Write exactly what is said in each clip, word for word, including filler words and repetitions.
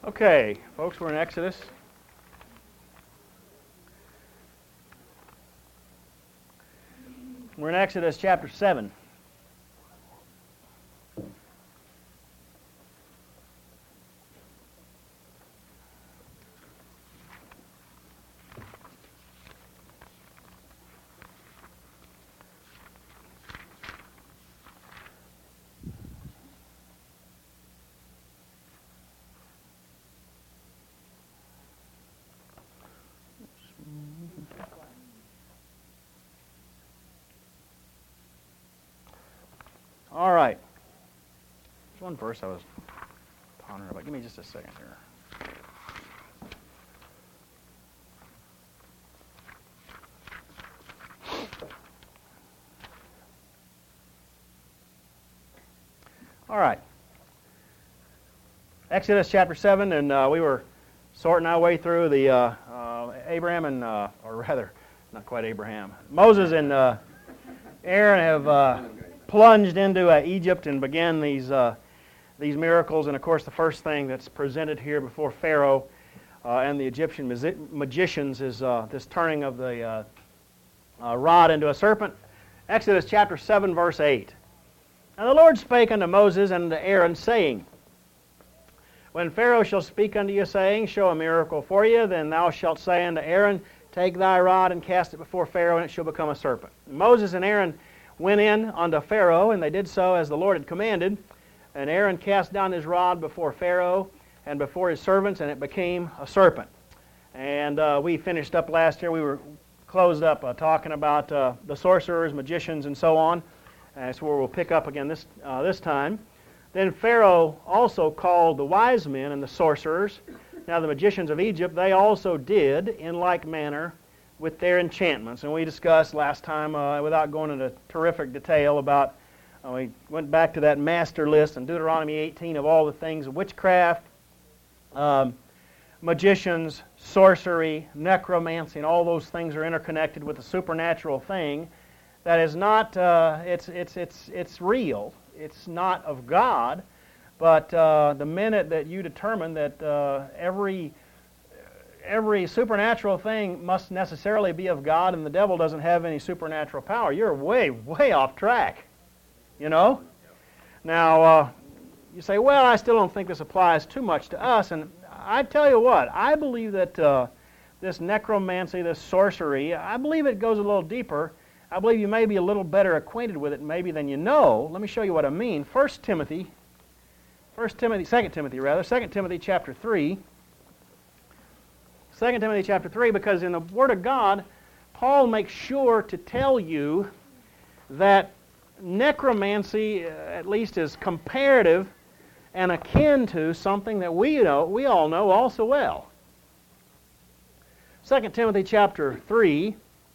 Okay, folks, we're in Exodus. We're in Exodus chapter seven. All right. There's one verse I was pondering about. Give me just a second here. All right. Exodus chapter seven, and uh, we were sorting our way through the uh, uh, Abraham and, uh, or rather, not quite Abraham. Moses and uh, Aaron have uh, plunged into uh, Egypt and began these uh, these miracles. And of course, the first thing that's presented here before Pharaoh uh, and the Egyptian magicians is uh, this turning of the uh, uh, rod into a serpent. Exodus chapter seven, verse eight. And the Lord spake unto Moses and unto Aaron, saying, When Pharaoh shall speak unto you, saying, Show a miracle for you, then thou shalt say unto Aaron, Take thy rod and cast it before Pharaoh, and it shall become a serpent. And Moses and Aaron went in unto Pharaoh, and they did so as the Lord had commanded. And Aaron cast down his rod before Pharaoh and before his servants, and it became a serpent. And uh, we finished up last year. We were closed up uh, talking about uh, the sorcerers, magicians, and so on. That's where we'll pick up again this uh, this time. Then Pharaoh also called the wise men and the sorcerers. Now the magicians of Egypt, they also did in like manner with their enchantments. And we discussed last time, uh, without going into terrific detail, about, uh, we went back to that master list in Deuteronomy eighteen of all the things of witchcraft, um, magicians, sorcery, necromancy, and all those things are interconnected with the supernatural thing that is not, uh, it's, it's, it's, it's real. It's not of God, but uh, the minute that you determine that uh, every every supernatural thing must necessarily be of God and the devil doesn't have any supernatural power, you're way, way off track, you know? Now, uh, you say, well, I still don't think this applies too much to us, and I tell you what, I believe that uh, this necromancy, this sorcery, I believe it goes a little deeper. I believe you may be a little better acquainted with it maybe than you know. Let me show you what I mean. First Timothy, First Timothy, Second Timothy rather, Second Timothy chapter three. Second Timothy chapter three, because in the Word of God, Paul makes sure to tell you that necromancy, uh, at least, is comparative and akin to something that we know, we all know all so well. Second Timothy chapter three.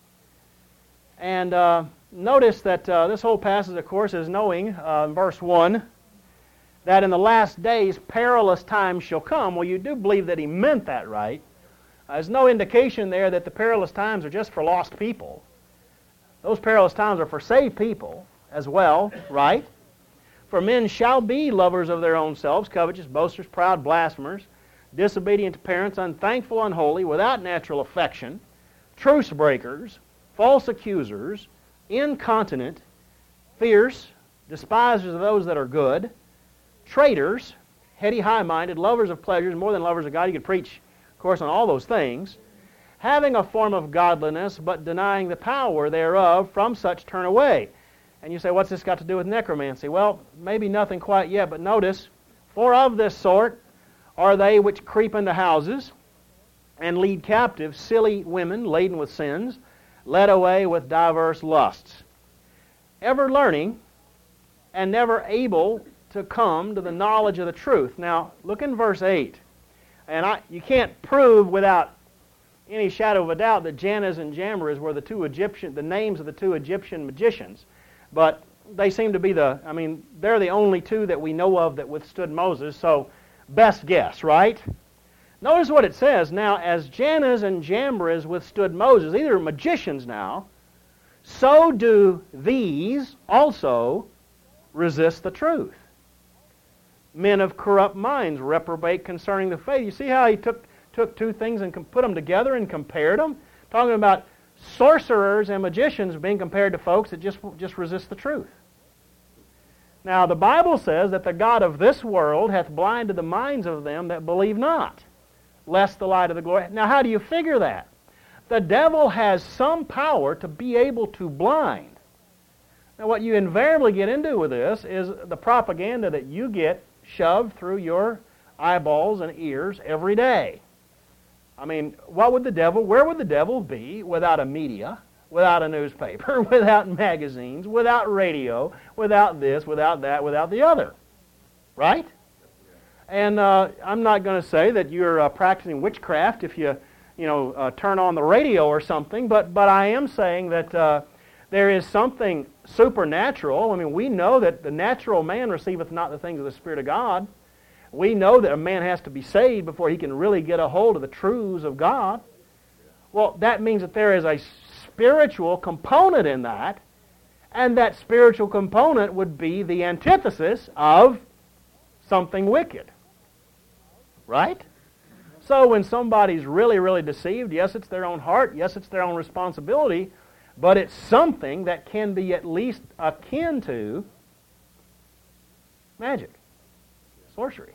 And uh, notice that uh, this whole passage, of course, is knowing, uh, in verse one, that in the last days perilous times shall come. Well, you do believe that he meant that, right? Uh, there's no indication there that the perilous times are just for lost people. Those perilous times are for saved people as well, right? For men shall be lovers of their own selves, covetous, boasters, proud, blasphemers, disobedient to parents, unthankful, unholy, without natural affection, truce breakers, false accusers, incontinent, fierce, despisers of those that are good, traitors, heady, high-minded, lovers of pleasures more than lovers of God. You could preach, of course, on all those things. Having a form of godliness, but denying the power thereof, from such turn away. And you say, what's this got to do with necromancy? Well, maybe nothing quite yet, but notice, for of this sort are they which creep into houses and lead captive silly women laden with sins, led away with diverse lusts, ever learning and never able to come to the knowledge of the truth. Now, look in verse eight. And I, you can't prove without any shadow of a doubt that Jannes and Jambres were the two Egyptian, the names of the two Egyptian magicians. But they seem to be the, I mean, they're the only two that we know of that withstood Moses, so best guess, right? Notice what it says. Now, as Jannes and Jambres withstood Moses, these are magicians now, so do these also resist the truth. Men of corrupt minds reprobate concerning the faith. You see how he took, took two things and com- put them together and compared them? Talking about sorcerers and magicians being compared to folks that just, just resist the truth. Now, the Bible says that the God of this world hath blinded the minds of them that believe not, lest the light of the glory... Now, how do you figure that? The devil has some power to be able to blind. Now, what you invariably get into with this is the propaganda that you get shoved through your eyeballs and ears every day. I mean, what would the devil, where would the devil be without a media, without a newspaper, without magazines, without radio, without this, without that, without the other? Right? And uh, I'm not going to say that you're uh, practicing witchcraft if you, you know, uh, turn on the radio or something, but, but I am saying that uh, there is something supernatural. I mean, we know that the natural man receiveth not the things of the Spirit of God. We know that a man has to be saved before he can really get a hold of the truths of God. Well, that means that there is a spiritual component in that, and that spiritual component would be the antithesis of something wicked. Right? So when somebody's really, really deceived, yes, it's their own heart, yes, it's their own responsibility, but it's something that can be at least akin to magic, sorcery.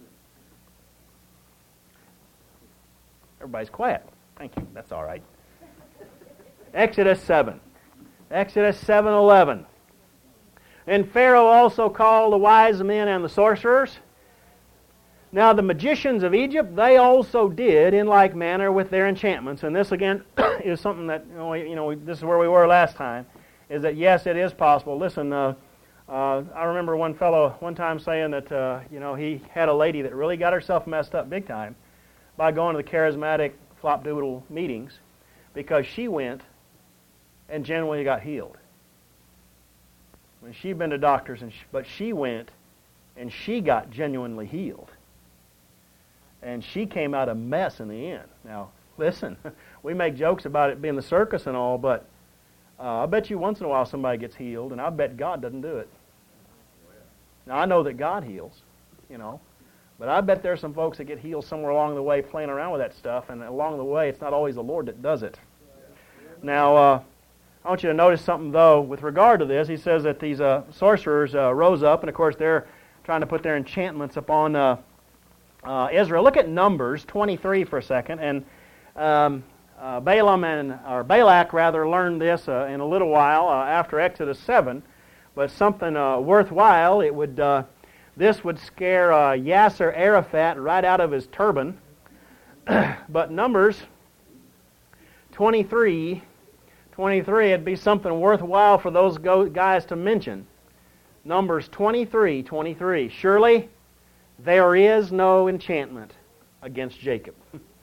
Everybody's quiet. Thank you. That's all right. Exodus seven. Exodus seven eleven. And Pharaoh also called the wise men and the sorcerers. Now the magicians of Egypt, they also did in like manner with their enchantments. And this again is something that, you know, you know, this is where we were last time, is that yes, it is possible. Listen, uh, uh, I remember one fellow one time saying that, uh, you know, he had a lady that really got herself messed up big time by going to the charismatic flop-doodle meetings because she went and genuinely got healed. When she'd been to doctors, and she, but she went and she got genuinely healed. And she came out a mess in the end. Now, listen, we make jokes about it being the circus and all, but uh, I bet you once in a while somebody gets healed, and I bet God doesn't do it. Now, I know that God heals, you know, but I bet there's some folks that get healed somewhere along the way playing around with that stuff, and along the way it's not always the Lord that does it. Now, uh, I want you to notice something, though, with regard to this. He says that these uh, sorcerers uh, rose up, and of course they're trying to put their enchantments upon uh, uh, Israel. Look at Numbers twenty-three for a second, and um, uh, Balaam and or Balak rather learned this uh, in a little while uh, after Exodus seven, but something uh, worthwhile. It would uh, this would scare uh, Yasser Arafat right out of his turban. But Numbers twenty-three. twenty-three, it'd be something worthwhile for those go- guys to mention. Numbers twenty-three, twenty-three. Surely there is no enchantment against Jacob.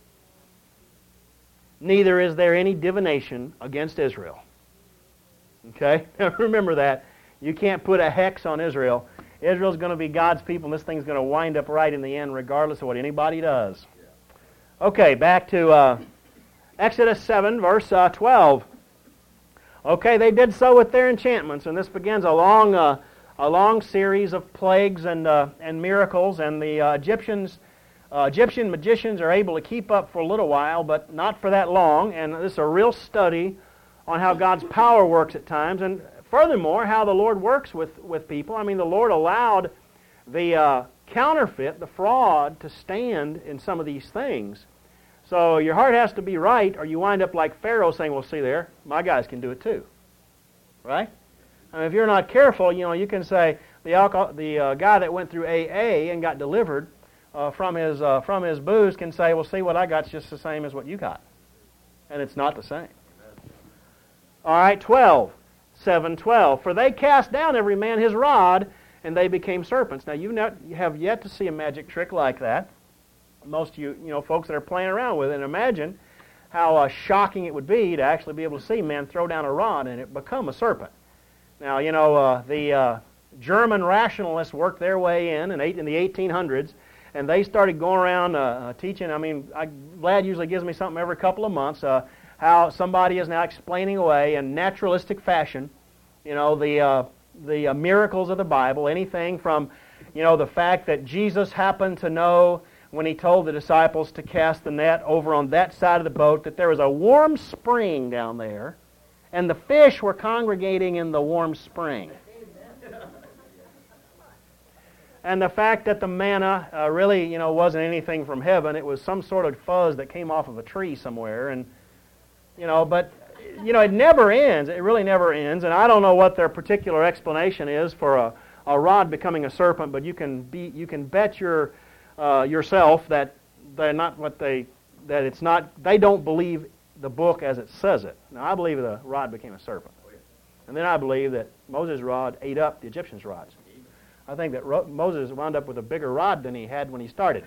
Neither is there any divination against Israel. Okay? Remember that. You can't put a hex on Israel. Israel's going to be God's people, and this thing's going to wind up right in the end, regardless of what anybody does. Okay, back to uh, Exodus seven, verse uh, twelve. Okay, they did so with their enchantments, and this begins a long, uh, a long series of plagues and uh, and miracles. And the uh, Egyptians, uh, Egyptian magicians are able to keep up for a little while, but not for that long. And this is a real study on how God's power works at times, and furthermore, how the Lord works with with people. I mean, the Lord allowed the uh, counterfeit, the fraud, to stand in some of these things. So your heart has to be right, or you wind up like Pharaoh saying, well, see there, my guys can do it too. Right? I mean, if you're not careful, you know, you can say, the alcohol, the uh, guy that went through A A and got delivered uh, from his uh, from his booze can say, well, see, what I got's just the same as what you got. And it's not the same. All right, twelve. seven twelve. For they cast down every man his rod, and they became serpents. Now, you, not, you have yet to see a magic trick like that. Most of you, you know, folks that are playing around with it, and imagine how uh, shocking it would be to actually be able to see men throw down a rod and it become a serpent. Now, you know, uh, the uh, German rationalists worked their way in in, eight, in the eighteen hundreds, and they started going around uh, uh, teaching. I mean, I, Vlad usually gives me something every couple of months, uh, how somebody is now explaining away in naturalistic fashion, you know, the, uh, the uh, miracles of the Bible, anything from You know, the fact that Jesus happened to know when he told the disciples to cast the net over on that side of the boat that there was a warm spring down there, and the fish were congregating in the warm spring. And the fact that the manna uh, really, you know, wasn't anything from heaven. It was some sort of fuzz that came off of a tree somewhere. And, you know, but, you know, it never ends. It really never ends. And I don't know what their particular explanation is for a, a rod becoming a serpent, but you can be, you can bet your, uh, yourself that they're not what they, that it's not, they don't believe the book as it says it. Now, I believe the rod became a serpent. And then I believe that Moses' rod ate up the Egyptians' rods. I think that Ro- Moses wound up with a bigger rod than he had when he started.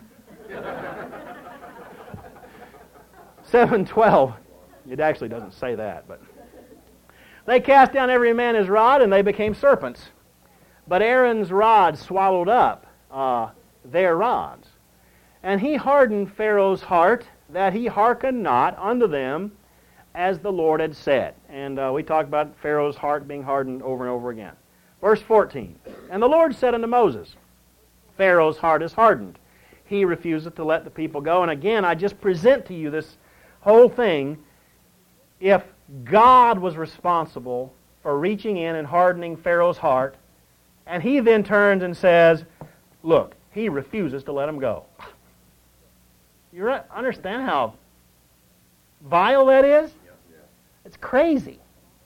seven twelve. It actually doesn't say that, but they cast down every man his rod, and they became serpents. But Aaron's rod swallowed up uh, their rods. And he hardened Pharaoh's heart, that he hearkened not unto them, as the Lord had said. And uh, we talked about Pharaoh's heart being hardened over and over again. Verse fourteen, and the Lord said unto Moses, Pharaoh's heart is hardened. He refuseth to let the people go. And again, I just present to you this whole thing. If God was responsible for reaching in and hardening Pharaoh's heart, and he then turns and says, look, he refuses to let him go. You understand how vile that is? It's crazy.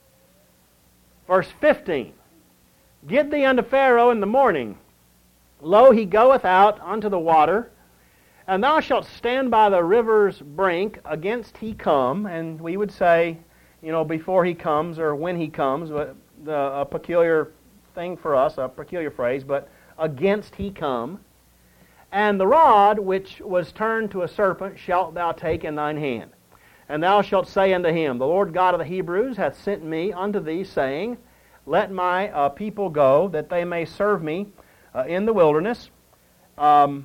Verse fifteen. Get thee unto Pharaoh in the morning. Lo, he goeth out unto the water, and thou shalt stand by the river's brink against he come. And we would say, you know, before he comes or when he comes, but the, a peculiar thing for us, a peculiar phrase, but against he come. And the rod which was turned to a serpent shalt thou take in thine hand. And thou shalt say unto him, the Lord God of the Hebrews hath sent me unto thee, saying, let my uh, people go, that they may serve me uh, in the wilderness. Um,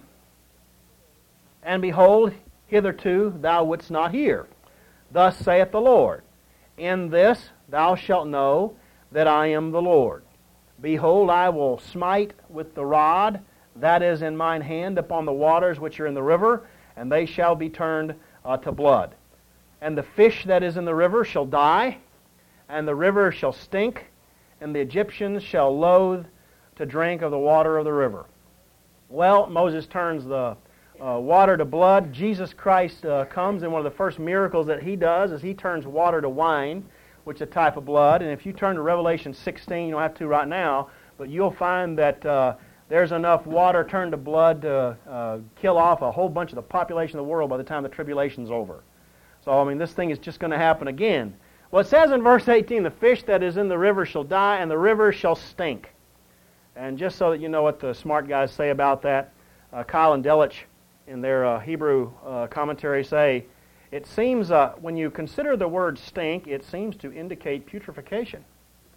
and behold, hitherto thou wouldst not hear. Thus saith the Lord, in this thou shalt know that I am the Lord. Behold, I will smite with the rod that is in mine hand upon the waters which are in the river, and they shall be turned uh, to blood. And the fish that is in the river shall die, and the river shall stink, and the Egyptians shall loathe to drink of the water of the river. Well, Moses turns the uh, water to blood. Jesus Christ uh, comes, and one of the first miracles that he does is he turns water to wine, which is a type of blood. And if you turn to Revelation sixteen, you don't have to right now, but you'll find that uh, there's enough water turned to blood to uh, kill off a whole bunch of the population of the world by the time the tribulation's over. So, I mean, this thing is just going to happen again. Well, it says in verse eighteen, the fish that is in the river shall die, and the river shall stink. And just so that you know what the smart guys say about that, uh, Kyle and Delich in their uh, Hebrew uh, commentary say, it seems, uh, when you consider the word stink, it seems to indicate putrefaction.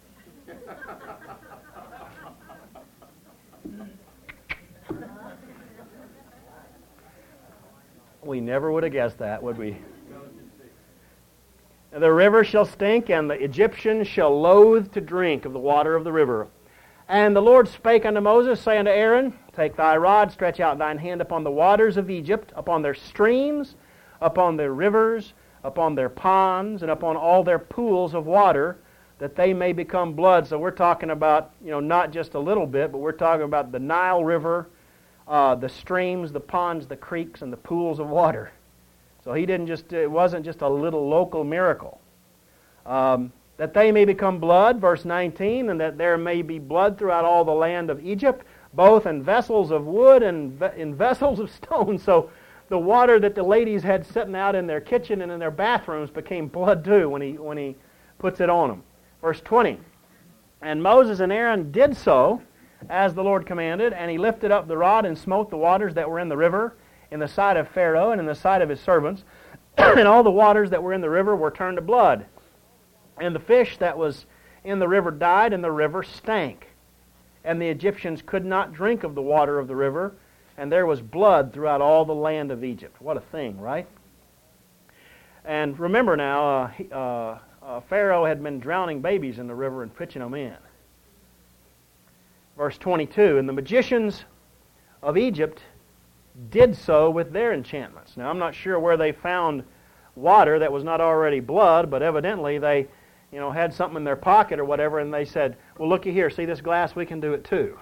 We never would have guessed that, would we? The river shall stink, and the Egyptians shall loathe to drink of the water of the river. And the Lord spake unto Moses, saying unto Aaron, take thy rod, stretch out thine hand upon the waters of Egypt, upon their streams, upon their rivers, upon their ponds, and upon all their pools of water, that they may become blood. So we're talking about, you know, not just a little bit, but we're talking about the Nile River, uh, the streams, the ponds, the creeks, and the pools of water. So he didn't just, it wasn't just a little local miracle. Um, that they may become blood, verse nineteen, and that there may be blood throughout all the land of Egypt, both in vessels of wood and in vessels of stone. So the water that the ladies had sitting out in their kitchen and in their bathrooms became blood too when he, when he puts it on them. Verse twenty, and Moses and Aaron did so, as the Lord commanded, and he lifted up the rod and smote the waters that were in the river, in the sight of Pharaoh and in the sight of his servants, and all the waters that were in the river were turned to blood. And the fish that was in the river died, and the river stank. And the Egyptians could not drink of the water of the river, and there was blood throughout all the land of Egypt. What a thing, right? And remember now, uh, he, uh, uh, Pharaoh had been drowning babies in the river and pitching them in. Verse twenty-two, and the magicians of Egypt did so with their enchantments. Now, I'm not sure where they found water that was not already blood, but evidently they, you know, had something in their pocket or whatever, and they said, well, looky here, see this glass? We can do it too.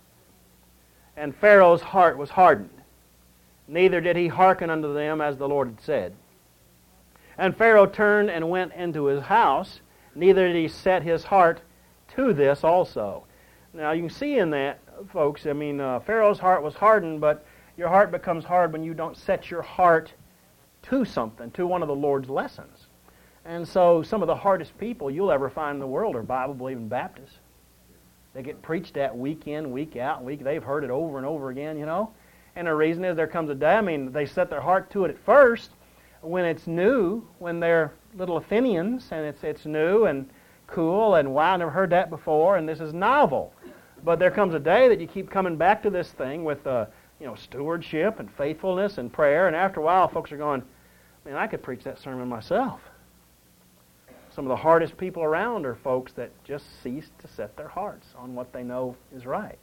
And Pharaoh's heart was hardened. Neither did he hearken unto them as the Lord had said. And Pharaoh turned and went into his house, neither did he set his heart to this also. Now, you can see in that, folks, I mean, uh, Pharaoh's heart was hardened, but your heart becomes hard when you don't set your heart to something, to one of the Lord's lessons. And so some of the hardest people you'll ever find in the world are Bible-believing Baptists. They get preached at week in, week out, week. They've heard it over and over again, you know. And the reason is there comes a day, I mean, they set their heart to it at first when it's new, when they're little Athenians, and it's it's new and cool, and wow, I never heard that before, and this is novel. But there comes a day that you keep coming back to this thing with, uh, you know, stewardship and faithfulness and prayer, and after a while, folks are going, man, I could preach that sermon myself. Some of the hardest people around are folks that just cease to set their hearts on what they know is right.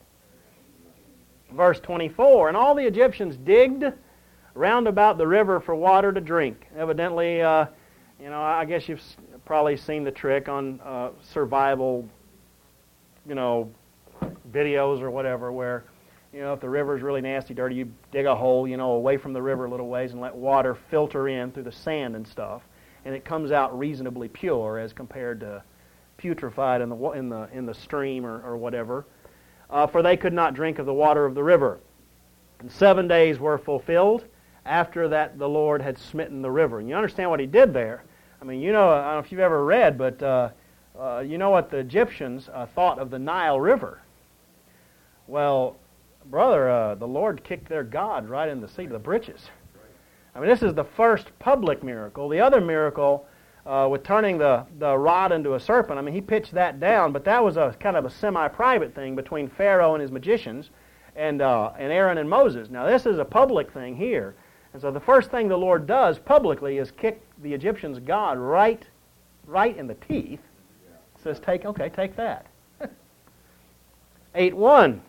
Verse twenty-four, and all the Egyptians digged round about the river for water to drink. Evidently, uh, you know, I guess you've probably seen the trick on uh, survival, you know, videos or whatever, where, you know, if the river's really nasty, dirty, you dig a hole, you know, away from the river a little ways and let water filter in through the sand and stuff, and it comes out reasonably pure as compared to putrefied in the in the in the stream or, or whatever. Uh, for they could not drink of the water of the river. And seven days were fulfilled. After that, the Lord had smitten the river. And you understand what he did there. I mean, you know, I don't know if you've ever read, but uh, uh, you know what the Egyptians uh, thought of the Nile River. Well, brother, uh, the Lord kicked their God right in the seat of the britches. I mean, this is the first public miracle. The other miracle, uh, with turning the, the rod into a serpent, I mean, he pitched that down, but that was a kind of a semi-private thing between Pharaoh and his magicians and, uh, and Aaron and Moses. Now, this is a public thing here. And so the first thing the Lord does publicly is kick the Egyptians' God right, right in the teeth. Says, take, okay, take that. eight one.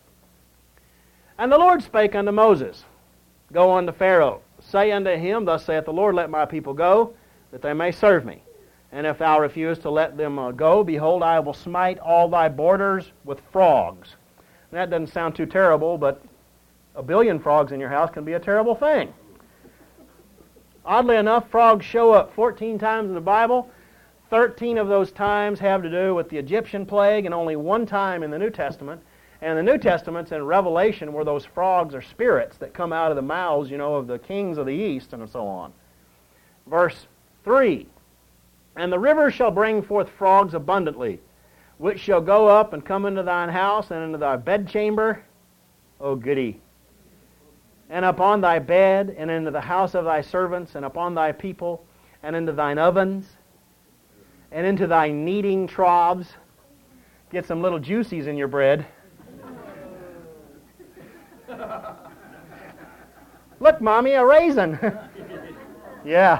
And the Lord spake unto Moses, go unto Pharaoh, say unto him, thus saith the Lord, let my people go, that they may serve me. And if thou refuse to let them uh, go, behold, I will smite all thy borders with frogs. And that doesn't sound too terrible, but a billion frogs in your house can be a terrible thing. Oddly enough, frogs show up fourteen times in the Bible. thirteen of those times have to do with the Egyptian plague, and only one time in the New Testament. And the New Testament's in Revelation, where those frogs are spirits that come out of the mouths, you know, of the kings of the east and so on. Verse three, and the river shall bring forth frogs abundantly, which shall go up and come into thine house and into thy bedchamber. Oh, goody. And upon thy bed, and into the house of thy servants, and upon thy people, and into thine ovens, and into thy kneading troughs. Get some little juicies in your bread. Look, Mommy, a raisin. Yeah.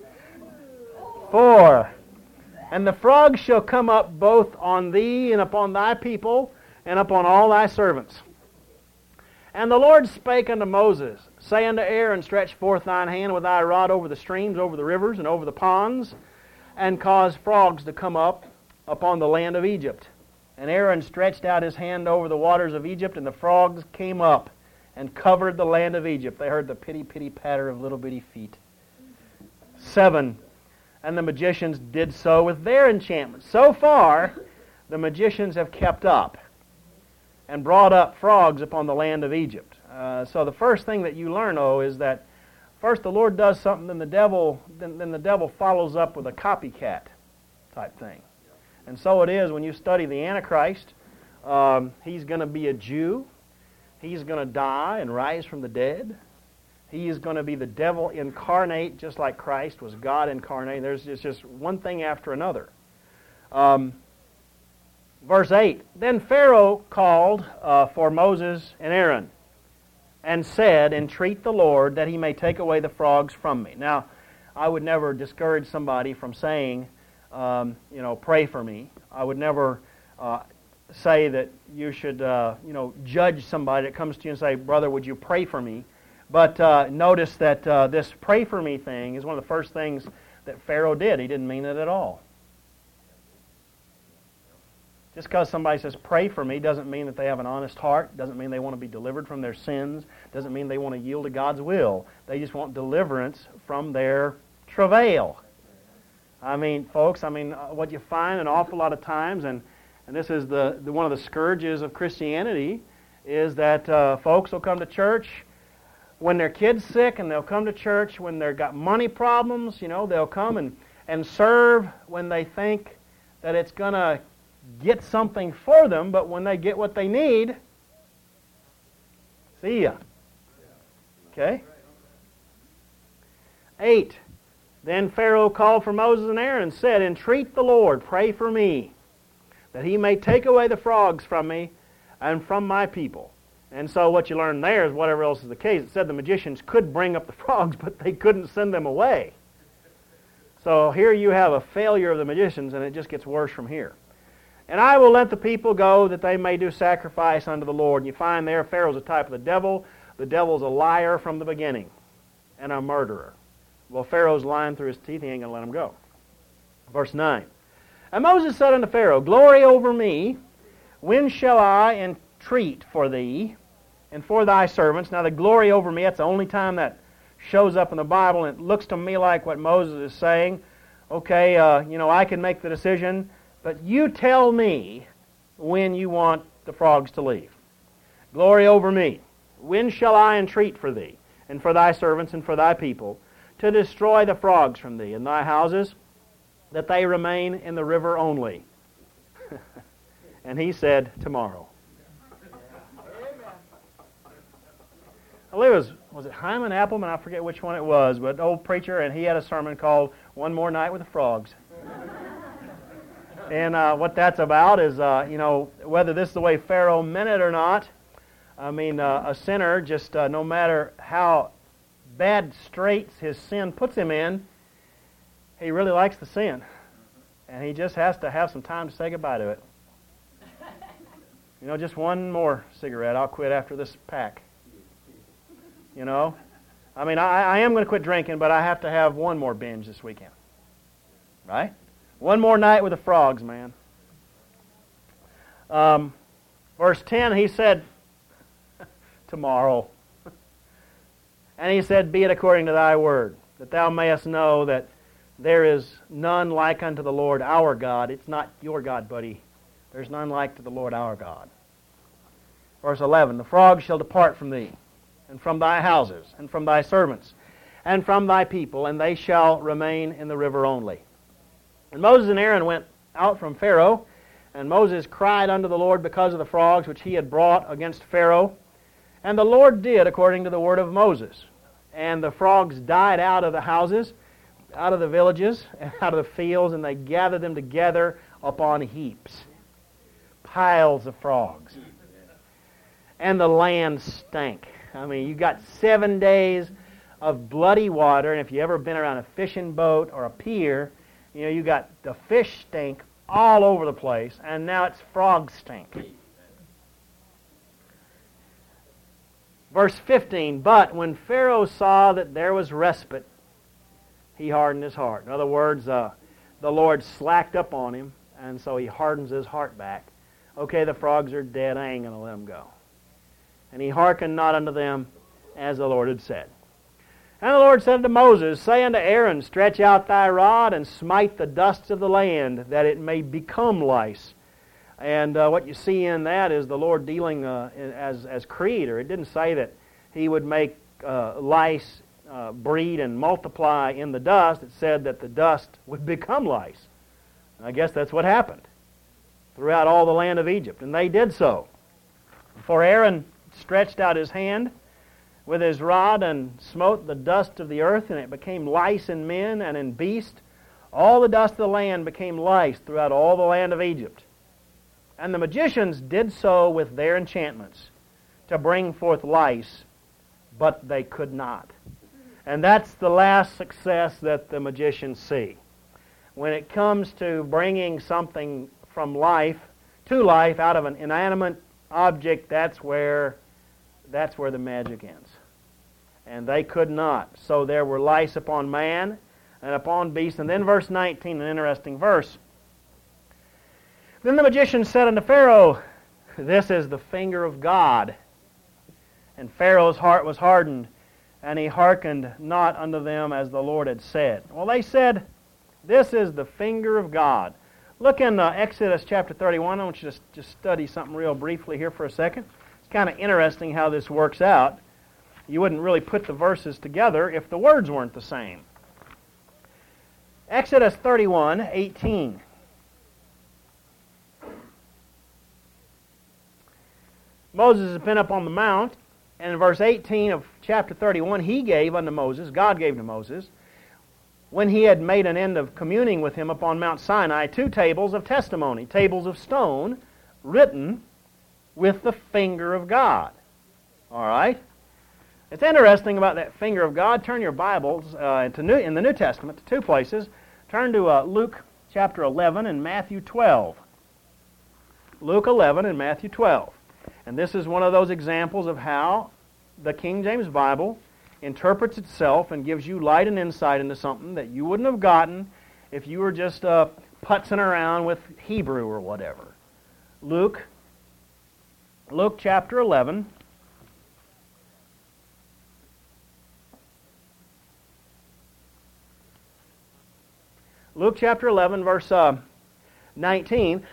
Four. And the frogs shall come up both on thee and upon thy people and upon all thy servants. And the Lord spake unto Moses, say unto Aaron, stretch forth thine hand with thy rod over the streams, over the rivers, and over the ponds, and cause frogs to come up upon the land of Egypt. And Aaron stretched out his hand over the waters of Egypt, and the frogs came up and covered the land of Egypt. They heard the pitty-pitty patter of little bitty feet. Seven. And the magicians did so with their enchantments. So far, the magicians have kept up and brought up frogs upon the land of Egypt. Uh, so the first thing that you learn, oh, is that first the Lord does something, then the devil, then, then the devil follows up with a copycat type thing. And so it is when you study the Antichrist. Um, he's going to be a Jew. He's going to die and rise from the dead. He is going to be the devil incarnate, just like Christ was God incarnate. There's just, just one thing after another. Um, verse eight, then Pharaoh called uh, for Moses and Aaron and said, entreat the Lord that he may take away the frogs from me. Now, I would never discourage somebody from saying, um, you know, pray for me. I would never uh, say that you should, uh, you know, judge somebody that comes to you and say, brother, would you pray for me? But uh, notice that uh, this pray for me thing is one of the first things that Pharaoh did. He didn't mean it at all. Just because somebody says pray for me doesn't mean that they have an honest heart, doesn't mean they want to be delivered from their sins, doesn't mean they want to yield to God's will. They just want deliverance from their travail. I mean, folks, I mean, what you find an awful lot of times, and, and this is the, the one of the scourges of Christianity, is that uh, folks will come to church when their kid's sick, and they'll come to church when they've got money problems. You know, they'll come and, and serve when they think that it's going to get something for them, but when they get what they need, see ya. Okay? Eight. Then Pharaoh called for Moses and Aaron and said, entreat the Lord, pray for me, that he may take away the frogs from me and from my people. And so what you learn there is whatever else is the case. It said the magicians could bring up the frogs, but they couldn't send them away. So here you have a failure of the magicians, and it just gets worse from here. And I will let the people go that they may do sacrifice unto the Lord. And you find there Pharaoh's a type of the devil. The devil's a liar from the beginning and a murderer. Well, Pharaoh's lying through his teeth. He ain't going to let him go. Verse nine. And Moses said unto Pharaoh, glory over me, when shall I entreat for thee and for thy servants? Now the glory over me, that's the only time that shows up in the Bible, and it looks to me like what Moses is saying. Okay, uh, you know, I can make the decision, but you tell me when you want the frogs to leave. Glory over me. When shall I entreat for thee, and for thy servants, and for thy people, to destroy the frogs from thee and thy houses, that they remain in the river only? And he said, tomorrow. I believe it was, was it Hyman Appleman? I forget which one it was, but an old preacher, and he had a sermon called One More Night with the Frogs. And uh, what that's about is, uh, you know, whether this is the way Pharaoh meant it or not. I mean, uh, a sinner, just uh, no matter how bad straits his sin puts him in, he really likes the sin. And he just has to have some time to say goodbye to it. You know, just one more cigarette. I'll quit after this pack. You know? I mean, I, I am going to quit drinking, but I have to have one more binge this weekend. Right? One more night with the frogs, man. Um, verse ten, he said, tomorrow. And he said, be it according to thy word, that thou mayest know that there is none like unto the Lord our God. It's not your God, buddy. There's none like to the Lord our God. Verse eleven, the frogs shall depart from thee, and from thy houses, and from thy servants, and from thy people, and they shall remain in the river only. And Moses and Aaron went out from Pharaoh, and Moses cried unto the Lord because of the frogs which he had brought against Pharaoh. And the Lord did according to the word of Moses. And the frogs died out of the houses, out of the villages, and out of the fields, and they gathered them together upon heaps. Piles of frogs. And the land stank. I mean, you got seven days of bloody water, and if you ever been around a fishing boat or a pier, you know, you got the fish stink all over the place, and now it's frog stink. Verse fifteen, but when Pharaoh saw that there was respite, he hardened his heart. In other words, uh, the Lord slacked up on him, and so he hardens his heart back. Okay, the frogs are dead, I ain't going to let them go. And he hearkened not unto them, as the Lord had said. And the Lord said unto Moses, say unto Aaron, stretch out thy rod, and smite the dust of the land, that it may become lice. And uh, what you see in that is the Lord dealing uh, as, as creator. It didn't say that he would make uh, lice uh, breed and multiply in the dust. It said that the dust would become lice. And I guess that's what happened throughout all the land of Egypt. And they did so. For Aaron stretched out his hand with his rod and smote the dust of the earth, and it became lice in men and in beasts. All the dust of the land became lice throughout all the land of Egypt. And the magicians did so with their enchantments to bring forth lice, but they could not. And that's the last success that the magicians see. When it comes to bringing something from life to life out of an inanimate object, that's where that's where the magic ends. And they could not. So there were lice upon man and upon beast. And then verse nineteen, an interesting verse. Then the magician said unto Pharaoh, this is the finger of God. And Pharaoh's heart was hardened, and he hearkened not unto them as the Lord had said. Well, they said, this is the finger of God. Look in uh, Exodus chapter thirty-one. I want you to just study something real briefly here for a second. It's kind of interesting how this works out. You wouldn't really put the verses together if the words weren't the same. Exodus thirty-one, eighteen. Moses has been up on the mount, and in verse eighteen of chapter thirty-one, he gave unto Moses, God gave to Moses, when he had made an end of communing with him upon Mount Sinai, two tables of testimony, tables of stone, written with the finger of God. All right? It's interesting about that finger of God. Turn your Bibles uh, to New, in the New Testament to two places. Turn to uh, Luke chapter eleven and Matthew twelve. Luke eleven and Matthew twelve. And this is one of those examples of how the King James Bible interprets itself and gives you light and insight into something that you wouldn't have gotten if you were just uh, putzing around with Hebrew or whatever. Luke, Luke chapter eleven. Luke chapter eleven, verse uh, nineteen.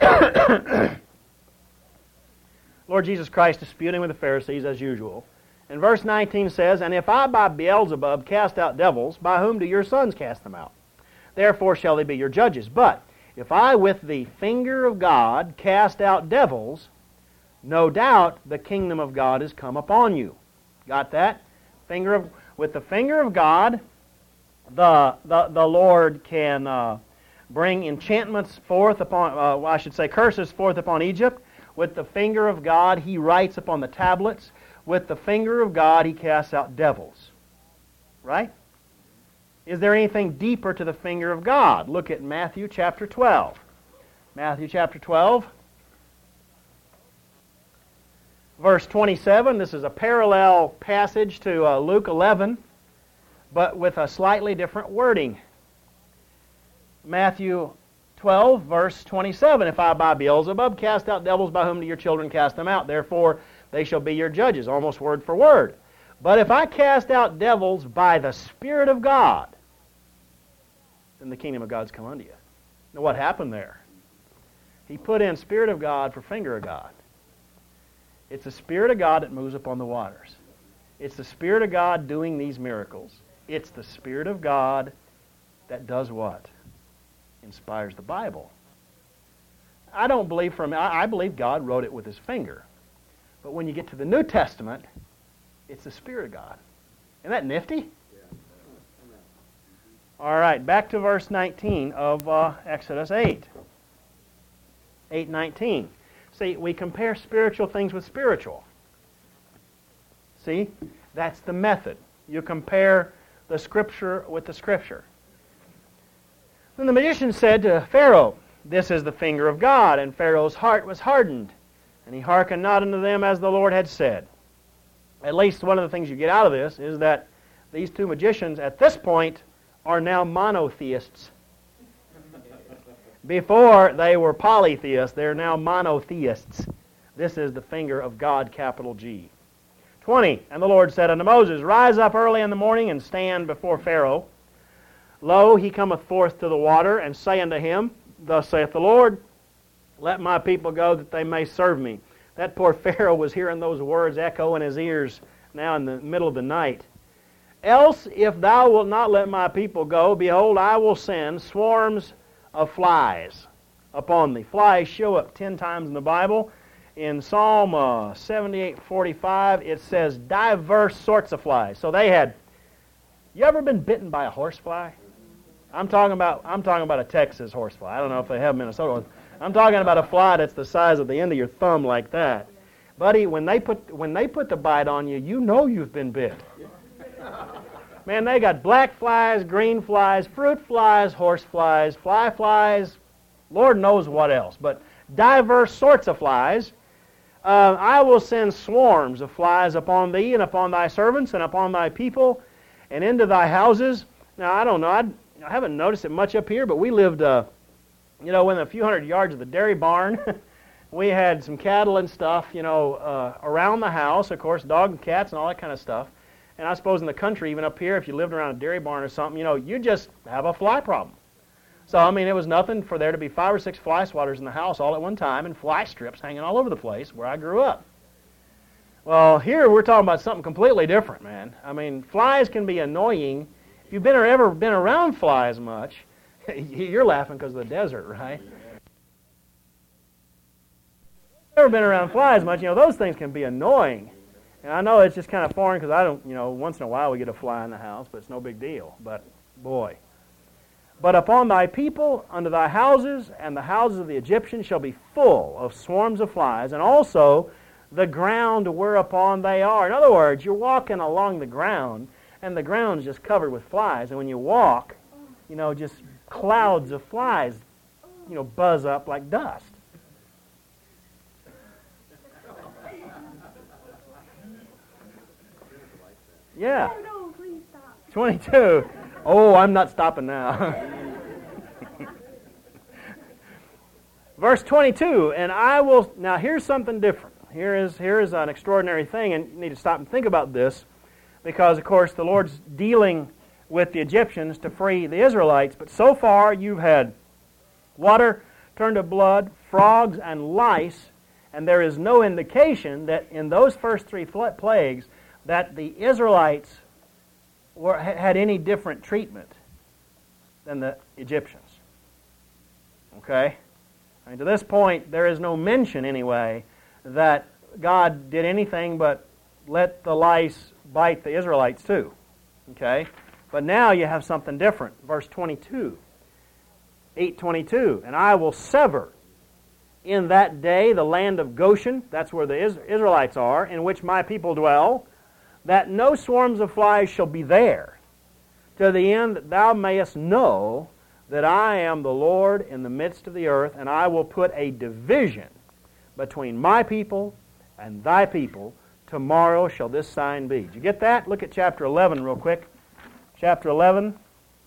Lord Jesus Christ disputing with the Pharisees as usual. And verse nineteen says, and if I by Beelzebub cast out devils, by whom do your sons cast them out? Therefore shall they be your judges. But if I with the finger of God cast out devils, no doubt the kingdom of God is come upon you. Got that? Finger of, with the finger of God, the the, the Lord can uh, bring enchantments forth upon, uh, well, I should say curses forth upon Egypt. With the finger of God, he writes upon the tablets. With the finger of God, he casts out devils. Right? Is there anything deeper to the finger of God? Look at Matthew chapter twelve. Matthew chapter twelve. Verse twenty-seven. This is a parallel passage to uh, Luke eleven, but with a slightly different wording. Matthew twelve, verse twenty-seven. If I by Beelzebub cast out devils, by whom do your children cast them out? Therefore they shall be your judges. Almost word for word. But if I cast out devils by the Spirit of God, then the kingdom of God's come unto you. Now what happened there? He put in Spirit of God for finger of God. It's the Spirit of God that moves upon the waters. It's the Spirit of God doing these miracles. It's the Spirit of God that does what? Inspires the Bible. I don't believe from I, I believe God wrote it with his finger. But when you get to the New Testament, it's the Spirit of God. Isn't that nifty? All right, back to verse nineteen of uh, Exodus eight. eight nineteen. See, we compare spiritual things with spiritual. See? That's the method. You compare the Scripture with the Scripture. Then the magician said to Pharaoh, this is the finger of God. And Pharaoh's heart was hardened, and he hearkened not unto them as the Lord had said. At least one of the things you get out of this is that these two magicians at this point are now monotheists. Before they were polytheists, they're now monotheists. This is the finger of God, capital G. twenty. And the Lord said unto Moses, rise up early in the morning and stand before Pharaoh. Lo, he cometh forth to the water, and say unto him, thus saith the Lord, let my people go that they may serve me. That poor Pharaoh was hearing those words echo in his ears now in the middle of the night. Else, if thou wilt not let my people go, behold, I will send swarms of flies upon thee. Flies show up ten times in the Bible. In Psalm uh, seventy-eight forty-five, it says diverse sorts of flies. So they had, you ever been bitten by a horsefly? I'm talking about I'm talking about a Texas horsefly. I don't know if they have Minnesota ones. I'm talking about a fly that's the size of the end of your thumb like that. Buddy, when they put when they put the bite on you, you know you've been bit. Man, they got black flies, green flies, fruit flies, horse flies, fly flies, Lord knows what else. But diverse sorts of flies. Uh, I will send swarms of flies upon thee and upon thy servants and upon thy people and into thy houses. Now, I don't know. I'd, I haven't noticed it much up here, but we lived, uh, you know, within a few hundred yards of the dairy barn. We had some cattle and stuff, you know, uh, around the house, of course, dogs and cats and all that kind of stuff. And I suppose in the country, even up here, if you lived around a dairy barn or something, you know, you just have a fly problem. So, I mean, it was nothing for there to be five or six fly swatters in the house all at one time and fly strips hanging all over the place where I grew up. Well, here we're talking about something completely different, man. I mean, flies can be annoying. If you've been or ever been around flies much, you're laughing because of the desert, right? Ever been around flies much, you know, those things can be annoying. And I know it's just kind of foreign because I don't, you know, once in a while we get a fly in the house, but it's no big deal. But, boy. But upon thy people, unto thy houses, and the houses of the Egyptians shall be full of swarms of flies, and also the ground whereupon they are. In other words, you're walking along the ground, and the ground's just covered with flies. And when you walk, you know, just clouds of flies, you know, buzz up like dust. Yeah. No, no, please stop. twenty-two. Oh, I'm not stopping now. Verse twenty-two, and I will, now here's something different. Here is, here is an extraordinary thing, and you need to stop and think about this, because, of course, the Lord's dealing with the Egyptians to free the Israelites, but so far you've had water turned to blood, frogs, and lice, and there is no indication that in those first three plagues that the Israelites were, had any different treatment than the Egyptians. Okay? I mean, to this point, there is no mention, anyway, that God did anything but let the lice bite the Israelites too. Okay? But now you have something different. Verse twenty-two. eight twenty-two. And I will sever in that day the land of Goshen, that's where the Israelites are, in which my people dwell, that no swarms of flies shall be there, to the end that thou mayest know that I am the Lord in the midst of the earth, and I will put a division between my people and thy people. Tomorrow shall this sign be. Did you get that? Look at chapter eleven real quick. Chapter eleven,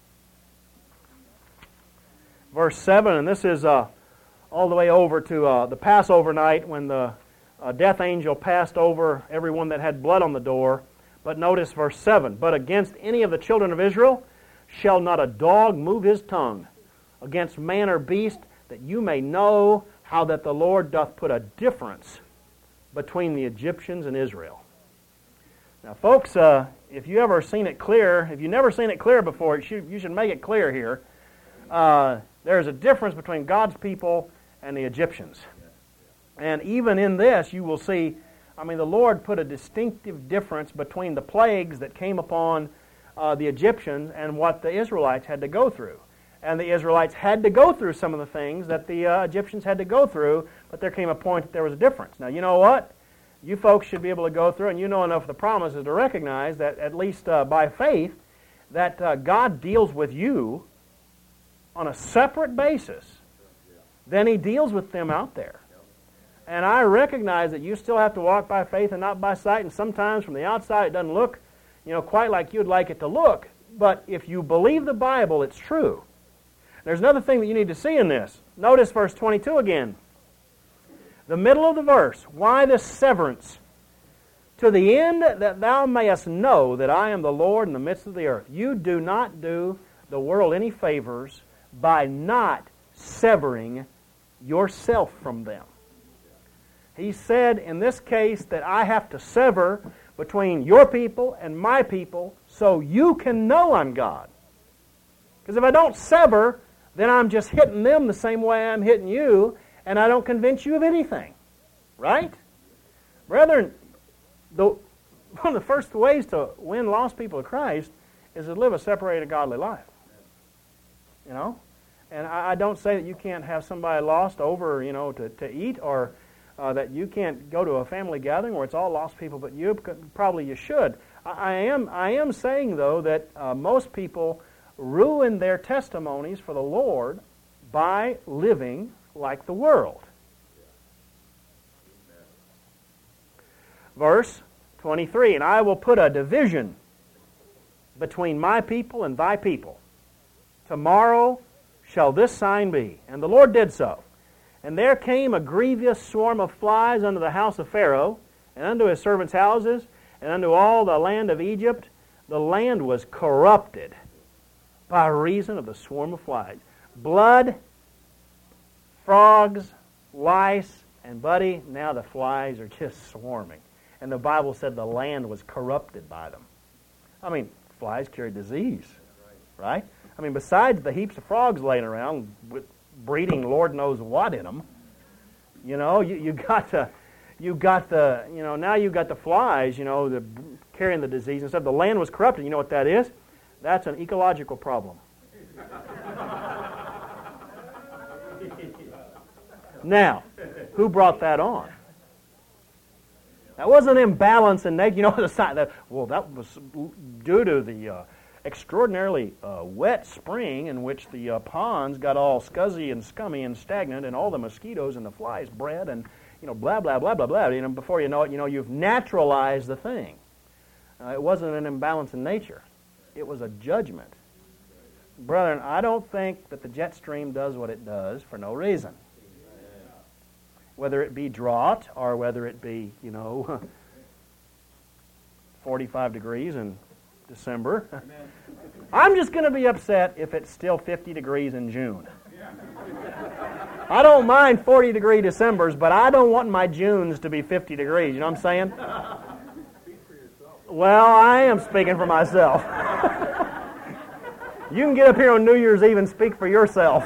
verse seven, and this is uh, all the way over to uh, the Passover night when the uh, death angel passed over everyone that had blood on the door. But notice verse seven, but against any of the children of Israel shall not a dog move his tongue against man or beast, that you may know how that the Lord doth put a difference between the Egyptians and Israel. Now, folks, uh, if you ever seen it clear, if you've never seen it clear before, you should, you should make it clear here. Uh, there's a difference between God's people and the Egyptians. And even in this, you will see, I mean, the Lord put a distinctive difference between the plagues that came upon uh, the Egyptians and what the Israelites had to go through. And the Israelites had to go through some of the things that the uh, Egyptians had to go through, but there came a point that there was a difference. Now, you know what? You folks should be able to go through, and you know enough of the promises to recognize that, at least uh, by faith, that uh, God deals with you on a separate basis than He deals with them out there. And I recognize that you still have to walk by faith and not by sight, and sometimes from the outside it doesn't look, you know, quite like you'd like it to look. But if you believe the Bible, it's true. There's another thing that you need to see in this. Notice verse twenty-two again. The middle of the verse. Why this severance? To the end that thou mayest know that I am the Lord in the midst of the earth. You do not do the world any favors by not severing yourself from them. He said in this case that I have to sever between your people and my people so you can know I'm God. Because if I don't sever, then I'm just hitting them the same way I'm hitting you, and I don't convince you of anything. Right? Brethren, the, one of the first ways to win lost people to Christ is to live a separated, godly life. You know? And I, I don't say that you can't have somebody lost over, you know, to, to eat, or uh, that you can't go to a family gathering where it's all lost people, but you probably you should. I, I am I am saying, though, that uh, most people ruin their testimonies for the Lord by living like the world. Verse twenty-three, and I will put a division between my people and thy people. Tomorrow shall this sign be. And the Lord did so. And there came a grievous swarm of flies unto the house of Pharaoh, and unto his servants' houses, and unto all the land of Egypt. The land was corrupted by reason of the swarm of flies. Blood, frogs, lice, and buddy, now the flies are just swarming. And the Bible said the land was corrupted by them. I mean, flies carry disease, right? I mean, besides the heaps of frogs laying around with breeding Lord knows what in them, you know, you, you got the, you got the, you know, now you got the flies, you know, the, carrying the disease and stuff. The land was corrupted. You know what that is? That's an ecological problem. Now, who brought that on? That wasn't an imbalance in nature. You know, the sign that, well, that was due to the uh, extraordinarily uh, wet spring in which the uh, ponds got all scuzzy and scummy and stagnant, and all the mosquitoes and the flies bred, and you know, blah blah blah blah blah. You know, before you know it, you know, you've naturalized the thing. Uh, it wasn't an imbalance in nature; it was a judgment. Brethren, I don't think that the jet stream does what it does for no reason. Whether it be drought or whether it be, you know, forty-five degrees in December. I'm just going to be upset if it's still fifty degrees in June. I don't mind forty degree Decembers, but I don't want my Junes to be fifty degrees. You know what I'm saying? Well, I am speaking for myself. You can get up here on New Year's Eve and speak for yourself.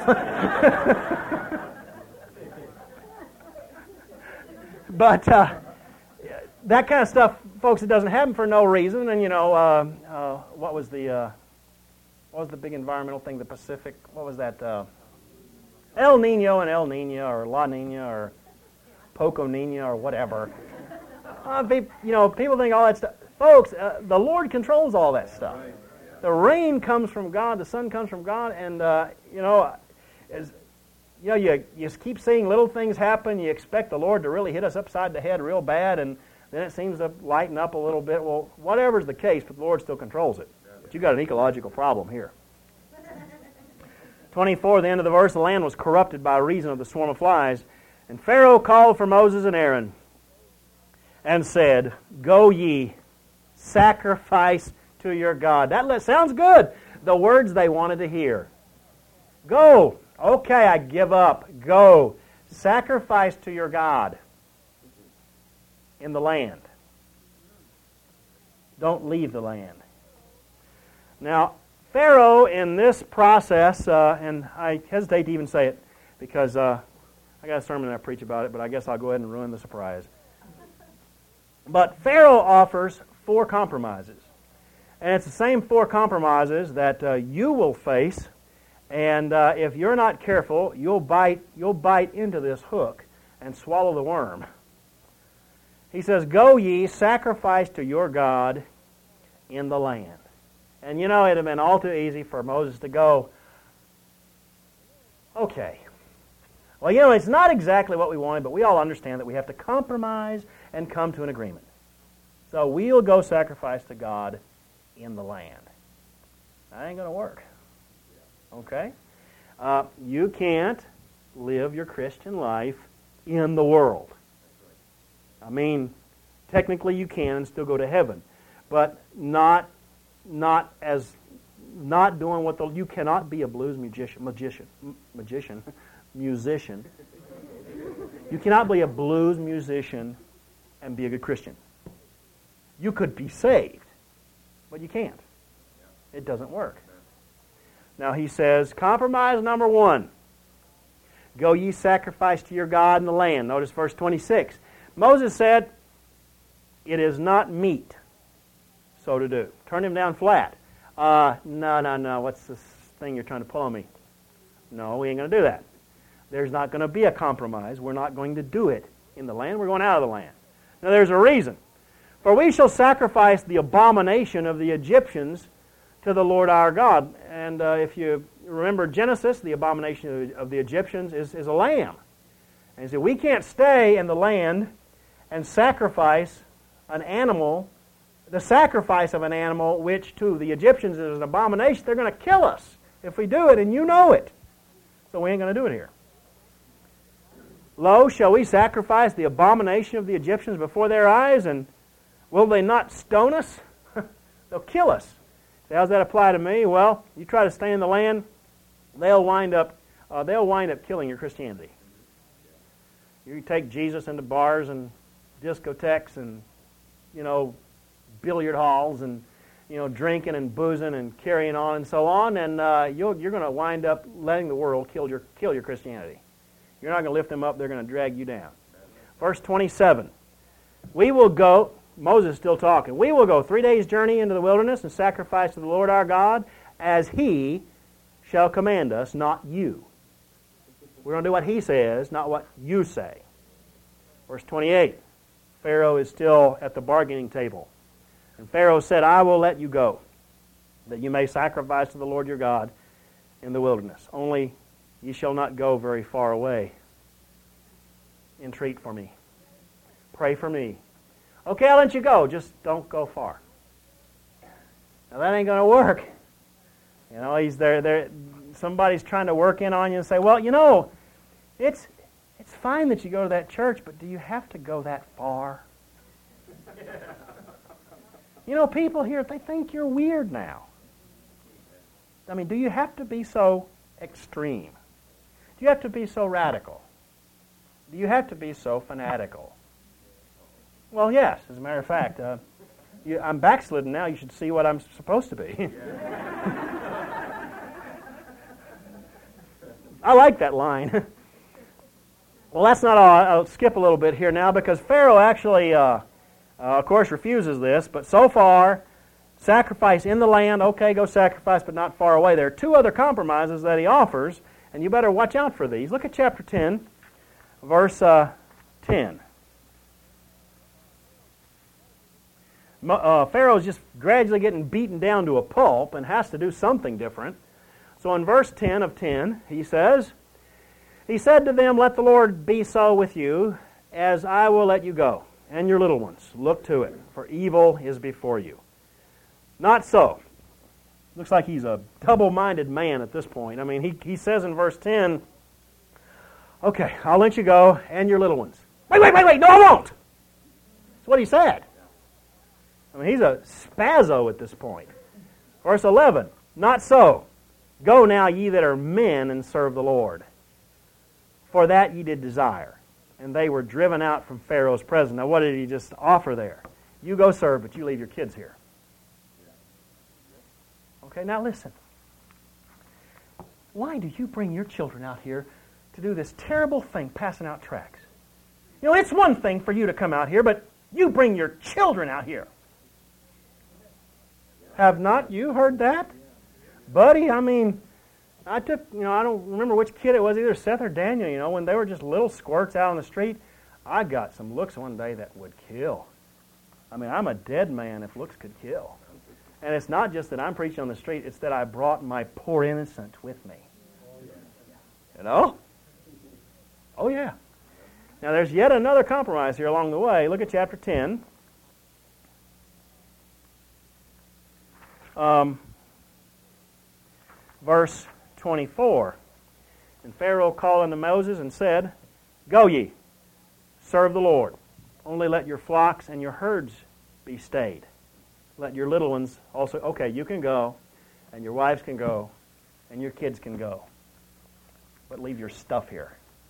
But uh, that kind of stuff, folks, it doesn't happen for no reason. And you know, uh, uh, what was the uh, what was the big environmental thing? The Pacific. What was that? Uh, El Nino and El Nino, or La Nina, or Poco Nina, or whatever. Uh, they, you know, people think all that stuff. Folks, uh, the Lord controls all that stuff. The rain comes from God. The sun comes from God, and uh, you know, as You know, you, you keep seeing little things happen. You expect the Lord to really hit us upside the head real bad, and then it seems to lighten up a little bit. Well, whatever's the case, but the Lord still controls it. But you got an ecological problem here. twenty-four, the end of the verse, the land was corrupted by reason of the swarm of flies. And Pharaoh called for Moses and Aaron and said, Go ye, sacrifice to your God. That sounds good. The words they wanted to hear. Go. Okay, I give up. Go. Sacrifice to your God in the land. Don't leave the land. Now, Pharaoh in this process, uh, and I hesitate to even say it because uh, I got a sermon that I preach about it, but I guess I'll go ahead and ruin the surprise. But Pharaoh offers four compromises. And it's the same four compromises that uh, you will face. And uh, if you're not careful, you'll bite, you'll bite into this hook and swallow the worm. He says, Go ye, sacrifice to your God in the land. And you know, it would have been all too easy for Moses to go, okay. Well, you know, it's not exactly what we wanted, but we all understand that we have to compromise and come to an agreement. So we'll go sacrifice to God in the land. That ain't going to work. Okay? Uh, you can't live your Christian life in the world. I mean, technically you can and still go to heaven, but not not as not doing what the you cannot be a blues musician magician magician musician. You cannot be a blues musician and be a good Christian. You could be saved, but you can't. It doesn't work. Now he says, compromise number one. Go ye sacrifice to your God in the land. Notice verse twenty-six. Moses said, it is not meet so to do. Turn him down flat. Uh, no, no, no. What's this thing you're trying to pull on me? No, we ain't going to do that. There's not going to be a compromise. We're not going to do it in the land. We're going out of the land. Now there's a reason. For we shall sacrifice the abomination of the Egyptians to the Lord our God. And uh, if you remember Genesis, the abomination of the Egyptians is, is a lamb. And he said, we can't stay in the land and sacrifice an animal, the sacrifice of an animal, which to the Egyptians is an abomination. They're going to kill us if we do it, and you know it. So we ain't going to do it here. Lo, shall we sacrifice the abomination of the Egyptians before their eyes, and will they not stone us? They'll kill us. So how does that apply to me? Well, you try to stay in the land, they'll wind up uh, they'll wind up killing your Christianity. You take Jesus into bars and discotheques and, you know, billiard halls and, you know, drinking and boozing and carrying on and so on, and uh, you'll, you're going to wind up letting the world kill your kill your Christianity. You're not going to lift them up; they're going to drag you down. Verse twenty-seven. We will go. Moses is still talking. We will go three days' journey into the wilderness and sacrifice to the Lord our God, as He shall command us, not you. We're going to do what He says, not what you say. Verse twenty-eight. Pharaoh is still at the bargaining table. And Pharaoh said, I will let you go, that you may sacrifice to the Lord your God in the wilderness. Only ye shall not go very far away. Entreat for me. Pray for me. Okay, I'll let you go. Just don't go far. Now that ain't going to work. You know, he's there. There, somebody's trying to work in on you and say, well, you know, it's it's fine that you go to that church, but do you have to go that far? You know, people here, they think you're weird now. I mean, do you have to be so extreme? Do you have to be so radical? Do you have to be so fanatical? Well, yes, as a matter of fact. Uh, you, I'm backslidden now. You should see what I'm supposed to be. I like that line. Well, that's not all. I'll skip a little bit here now because Pharaoh actually, uh, uh, of course, refuses this. But so far, sacrifice in the land, okay, go sacrifice, but not far away. There are two other compromises that he offers, and you better watch out for these. Look at chapter ten, verse uh, ten. Uh, Pharaoh's just gradually getting beaten down to a pulp and has to do something different. So in verse ten of ten, he says, He said to them, Let the Lord be so with you, as I will let you go, and your little ones. Look to it, for evil is before you. Not so. Looks like he's a double-minded man at this point. I mean, he, he says in verse ten, Okay, I'll let you go, and your little ones. Wait, wait, wait, wait, no, I won't! That's what he said. I mean, he's a spazzo at this point. Verse eleven, Not so. Go now, ye that are men, and serve the Lord. For that ye did desire. And they were driven out from Pharaoh's presence. Now, what did he just offer there? You go serve, but you leave your kids here. Okay, now listen. Why do you bring your children out here to do this terrible thing, passing out tracts? You know, it's one thing for you to come out here, but you bring your children out here. Have not you heard that? Buddy, I mean, I took, you know, I don't remember which kid it was, either Seth or Daniel, you know, when they were just little squirts out on the street, I got some looks one day that would kill. I mean, I'm a dead man if looks could kill. And it's not just that I'm preaching on the street, it's that I brought my poor innocent with me. You know? Oh, yeah. Now, there's yet another compromise here along the way. Look at chapter ten. Um, verse twenty-four. And Pharaoh called unto Moses and said, Go ye, serve the Lord. Only let your flocks and your herds be stayed. Let your little ones also, okay, you can go, and your wives can go, and your kids can go. But leave your stuff here.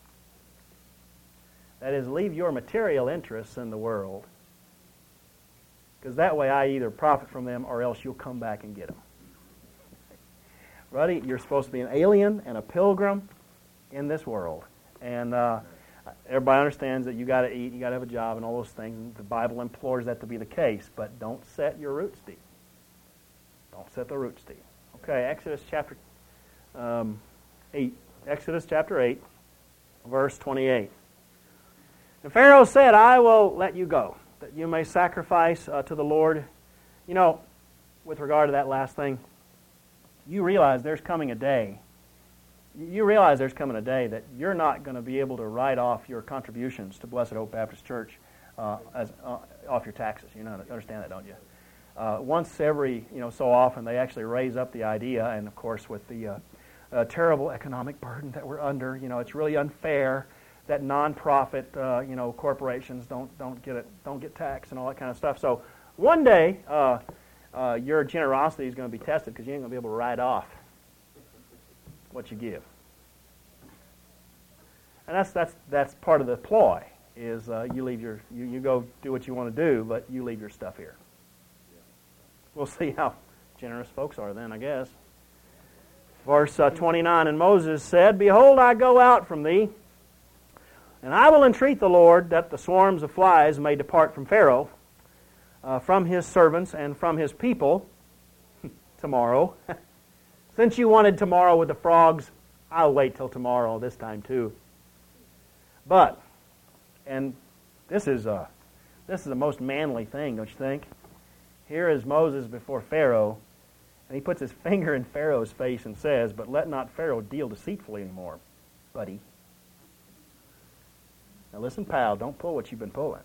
That is, leave your material interests in the world. Because that way I either profit from them or else you'll come back and get them. Buddy, you're supposed to be an alien and a pilgrim in this world. And uh, everybody understands that you got to eat, you got to have a job and all those things. The Bible implores that to be the case, but don't set your roots deep. Don't set the roots deep. Okay, Exodus chapter um, eight. Exodus chapter eight, verse twenty-eight. And Pharaoh said, I will let you go, that you may sacrifice uh, to the Lord. You know, with regard to that last thing, you realize there's coming a day, you realize there's coming a day that you're not going to be able to write off your contributions to Blessed Hope Baptist Church uh, as uh, off your taxes. You know, understand that, don't you? Uh, once every, you know, so often, they actually raise up the idea, and of course, with the uh, uh, terrible economic burden that we're under, you know, it's really unfair that nonprofit, uh, you know, corporations don't don't get it, don't get taxed and all that kind of stuff. So one day, uh, uh, your generosity is going to be tested because you ain't going to be able to write off what you give. And that's that's that's part of the ploy. Is uh, you leave your you, you go do what you want to do, but you leave your stuff here. We'll see how generous folks are then, I guess. Verse uh, twenty-nine, and Moses said, Behold, I go out from thee, and I will entreat the Lord that the swarms of flies may depart from Pharaoh, uh, from his servants, and from his people tomorrow. Since you wanted tomorrow with the frogs, I'll wait till tomorrow this time too. But, and this is a, this is the most manly thing, don't you think? Here is Moses before Pharaoh, and he puts his finger in Pharaoh's face and says, But let not Pharaoh deal deceitfully anymore, buddy. Now listen, pal, don't pull what you've been pulling.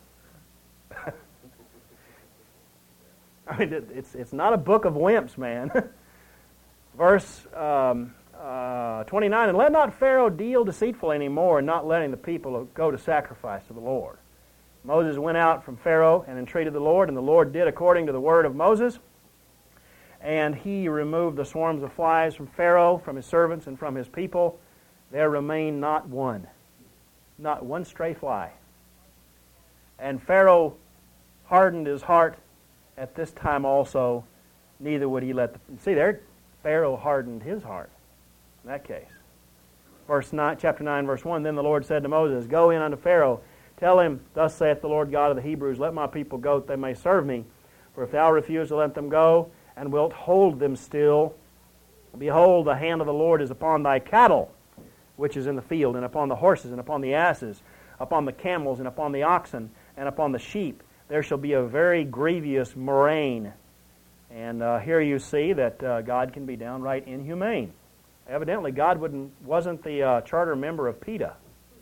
I mean, it's it's not a book of wimps, man. Verse um, uh, twenty-nine, and let not Pharaoh deal deceitfully anymore, not letting the people go to sacrifice to the Lord. Moses went out from Pharaoh and entreated the Lord, and the Lord did according to the word of Moses. And he removed the swarms of flies from Pharaoh, from his servants, and from his people. There remained not one, not one stray fly. And Pharaoh hardened his heart at this time also, neither would he let the... See there, Pharaoh hardened his heart in that case. Verse nine, chapter nine, verse one, Then the Lord said to Moses, Go in unto Pharaoh, tell him, Thus saith the Lord God of the Hebrews, Let my people go, that they may serve me. For if thou refuse to let them go, and wilt hold them still, behold, the hand of the Lord is upon thy cattle, which is in the field, and upon the horses, and upon the asses, upon the camels, and upon the oxen, and upon the sheep. There shall be a very grievous murrain. And uh, here you see that uh, God can be downright inhumane. Evidently, God wouldn't, wasn't the uh, charter member of PETA.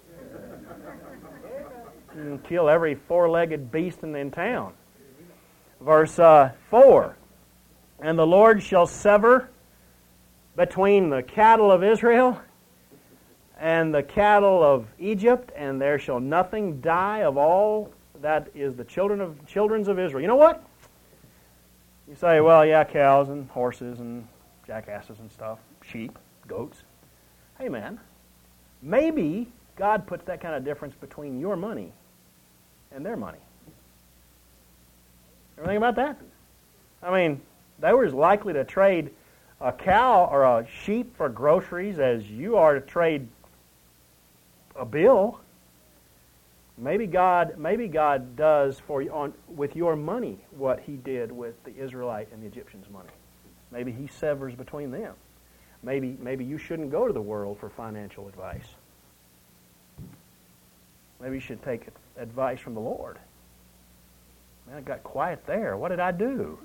And kill every four-legged beast in, in town. Verse uh, four, And the Lord shall sever between the cattle of Israel and the cattle of Egypt, and there shall nothing die of all that is the children of children's of Israel. You know what? You say, well, yeah, cows and horses and jackasses and stuff, sheep, goats. Hey, man, maybe God puts that kind of difference between your money and their money. Ever think about that? I mean, they were as likely to trade a cow or a sheep for groceries as you are to trade a bill. Maybe God, maybe God does for you on with your money what He did with the Israelite and the Egyptian's money. Maybe He severs between them. Maybe, maybe you shouldn't go to the world for financial advice. Maybe you should take advice from the Lord. Man, it got quiet there. What did I do?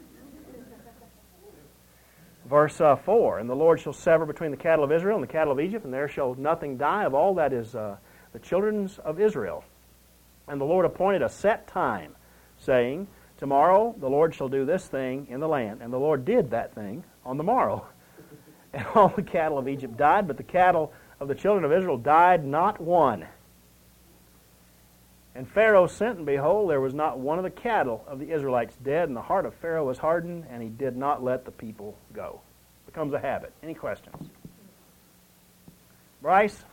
Verse uh, four, And the Lord shall sever between the cattle of Israel and the cattle of Egypt, and there shall nothing die of all that is uh, the children of Israel. And the Lord appointed a set time, saying, Tomorrow the Lord shall do this thing in the land. And the Lord did that thing on the morrow. And all the cattle of Egypt died, but the cattle of the children of Israel died not one. And Pharaoh sent, and behold, there was not one of the cattle of the Israelites dead, and the heart of Pharaoh was hardened, and he did not let the people go. It becomes a habit. Any questions? Bryce?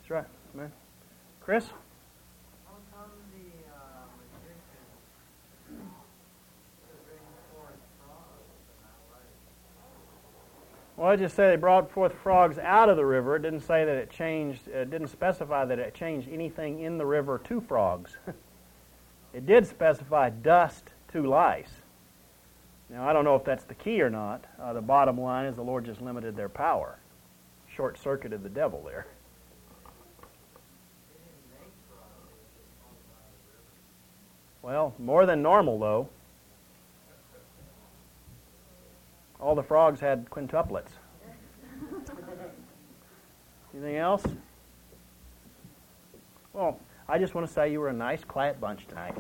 That's right. Man. Chris? How come the uh, magician could bring forth frogs and not light? Well, I just said they brought forth frogs out of the river. It didn't say that it changed, it didn't specify that it changed anything in the river to frogs. It did specify dust to lice. Now, I don't know if that's the key or not. Uh, the bottom line is the Lord just limited their power. Short-circuited the devil there. Well, more than normal, though. All the frogs had quintuplets. Anything else? Well, I just want to say you were a nice, quiet bunch tonight.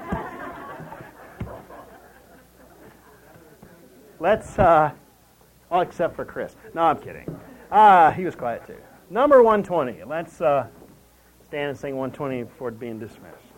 Let's, uh, well, except for Chris. No, I'm kidding. Ah, uh, he was quiet too. Number one twenty. Let's uh, stand and sing one twenty before being dismissed.